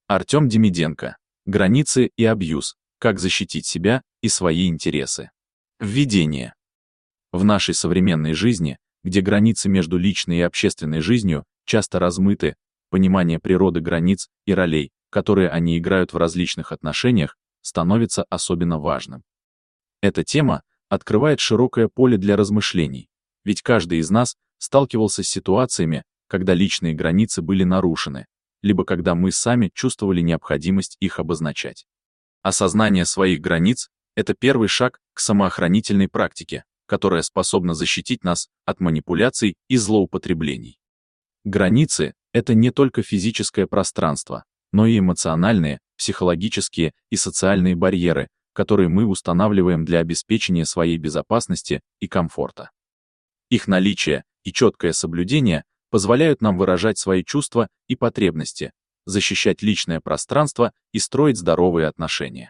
Артем Демиденко. Границы и абьюз. Как защитить себя и свои интересы. Введение. В нашей современной жизни, где границы между личной и общественной жизнью часто размыты, понимание природы границ и ролей, которые они играют в различных отношениях, становится особенно важным. Эта тема открывает широкое поле для размышлений, ведь каждый из нас сталкивался с ситуациями, когда личные границы были нарушены, либо когда мы сами чувствовали необходимость их обозначать. Осознание своих границ — это первый шаг к самоохранительной практике, которая способна защитить нас от манипуляций и злоупотреблений. Границы — это не только физическое пространство, но и эмоциональные, психологические и социальные барьеры, которые мы устанавливаем для обеспечения своей безопасности и комфорта. Их наличие и четкое соблюдение позволяют нам выражать свои чувства и потребности, защищать личное пространство и строить здоровые отношения.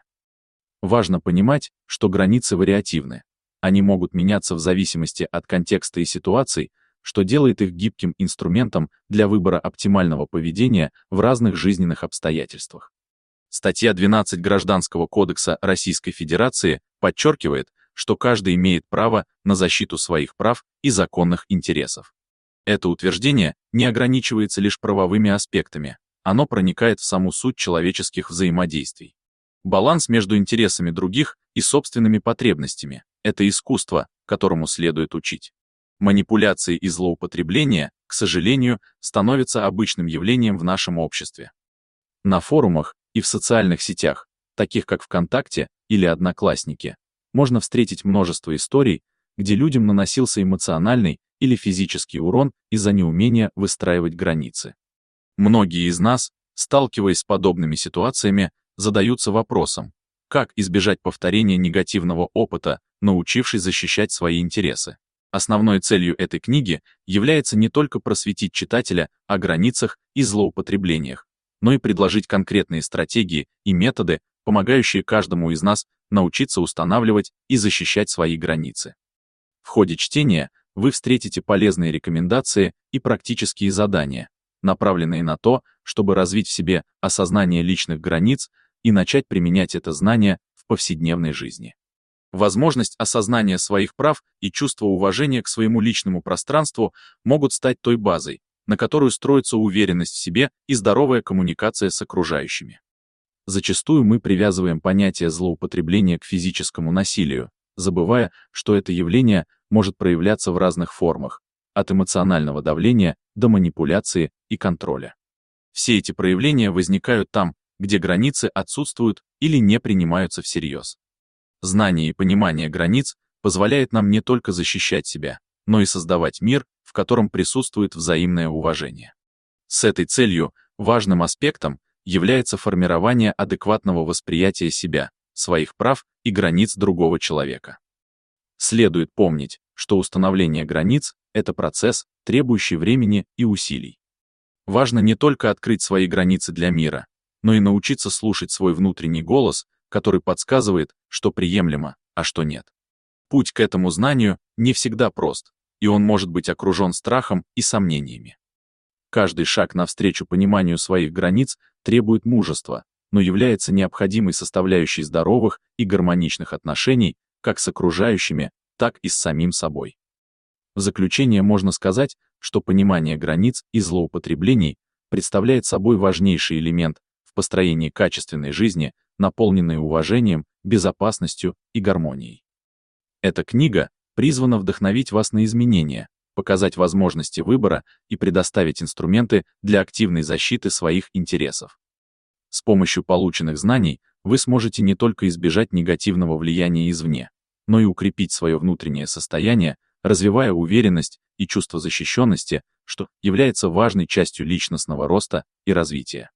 Важно понимать, что границы вариативны. Они могут меняться в зависимости от контекста и ситуаций, что делает их гибким инструментом для выбора оптимального поведения в разных жизненных обстоятельствах. Статья 12 Гражданского кодекса Российской Федерации подчеркивает, что каждый имеет право на защиту своих прав и законных интересов. Это утверждение не ограничивается лишь правовыми аспектами, оно проникает в саму суть человеческих взаимодействий. Баланс между интересами других и собственными потребностями — это искусство, которому следует учить. Манипуляции и злоупотребления, к сожалению, становятся обычным явлением в нашем обществе. На форумах и в социальных сетях, таких как ВКонтакте или Одноклассники, можно встретить множество историй, где людям наносился эмоциональный или физический урон из-за неумения выстраивать границы. Многие из нас, сталкиваясь с подобными ситуациями, задаются вопросом, как избежать повторения негативного опыта, научившись защищать свои интересы. Основной целью этой книги является не только просветить читателя о границах и злоупотреблениях, но и предложить конкретные стратегии и методы, помогающие каждому из нас научиться устанавливать и защищать свои границы. В ходе чтения вы встретите полезные рекомендации и практические задания, направленные на то, чтобы развить в себе осознание личных границ и начать применять это знание в повседневной жизни. Возможность осознания своих прав и чувство уважения к своему личному пространству могут стать той базой, на которую строится уверенность в себе и здоровая коммуникация с окружающими. Зачастую мы привязываем понятие злоупотребления к физическому насилию, забывая, что это явление может проявляться в разных формах, от эмоционального давления до манипуляции и контроля. Все эти проявления возникают там, где границы отсутствуют или не принимаются всерьез. Знание и понимание границ позволяет нам не только защищать себя, но и создавать мир, в котором присутствует взаимное уважение. С этой целью важным аспектом является формирование адекватного восприятия себя, своих прав и границ другого человека. Следует помнить, что установление границ — это процесс, требующий времени и усилий. Важно не только открыть свои границы для мира, но и научиться слушать свой внутренний голос, который подсказывает, что приемлемо, а что нет. Путь к этому знанию не всегда прост, и он может быть окружен страхом и сомнениями. Каждый шаг навстречу пониманию своих границ требует мужества, но является необходимой составляющей здоровых и гармоничных отношений как с окружающими, так и с самим собой. В заключение можно сказать, что понимание границ и злоупотреблений представляет собой важнейший элемент в построении качественной жизни, наполненной уважением, безопасностью и гармонией. Эта книга призвана вдохновить вас на изменения, показать возможности выбора и предоставить инструменты для активной защиты своих интересов. С помощью полученных знаний вы сможете не только избежать негативного влияния извне, но и укрепить свое внутреннее состояние, развивая уверенность и чувство защищенности, что является важной частью личностного роста и развития.